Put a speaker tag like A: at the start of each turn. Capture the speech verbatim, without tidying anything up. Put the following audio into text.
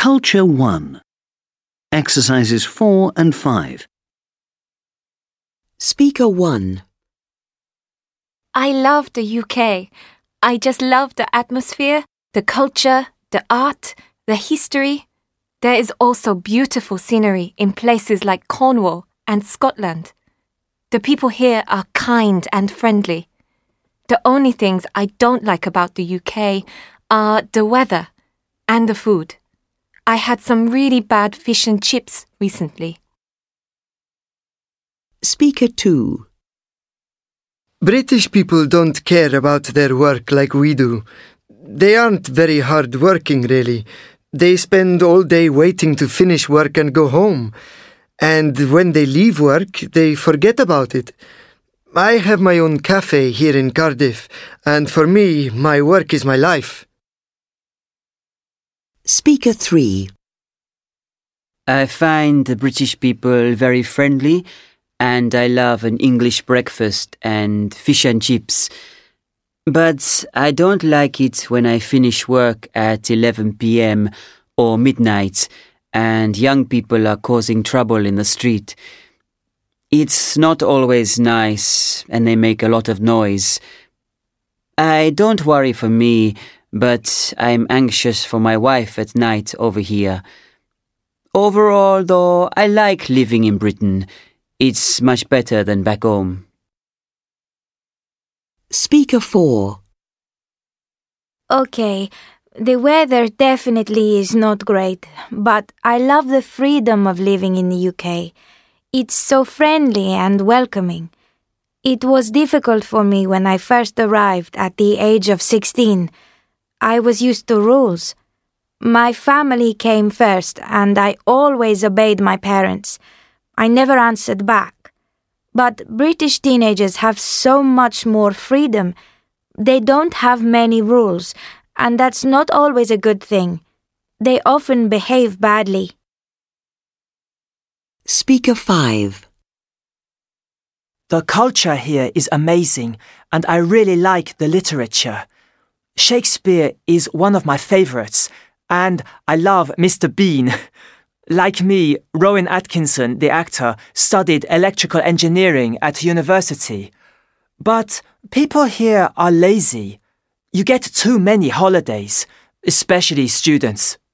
A: Culture one. Exercises four and five.
B: Speaker one.
C: I love the U K. I just love the atmosphere, the culture, the art, the history. There is also beautiful scenery in places like Cornwall and Scotland. The people here are kind and friendly. The only things I don't like about the U K are the weather and the food. I had some really bad fish and chips recently.
B: Speaker two.
D: British people don't care about their work like we do. They aren't very hard working, really. They spend all day waiting to finish work and go home. And when they leave work, they forget about it. I have my own cafe here in Cardiff, and for me, my work is my life.
B: Speaker three.
E: I find the British people very friendly, and I love an English breakfast and fish and chips. But I don't like it when I finish work at eleven p.m. or midnight and young people are causing trouble in the street. It's not always nice and they make a lot of noise. I don't worry for me, but I'm anxious for my wife at night over here. Overall, though, I like living in Britain. It's much better than back home.
B: Speaker four.
F: Okay, the weather definitely is not great, but I love the freedom of living in the U K. It's so friendly and welcoming. It was difficult for me when I first arrived at the age of sixteen. I was used to rules. My family came first, and I always obeyed my parents. I never answered back. But British teenagers have so much more freedom. They don't have many rules, and that's not always a good thing. They often behave badly.
B: Speaker five.
G: The culture here is amazing, and I really like the literature. Shakespeare is one of my favourites, and I love Mister Bean. Like me, Rowan Atkinson, the actor, studied electrical engineering at university. But people here are lazy. You get too many holidays, especially students.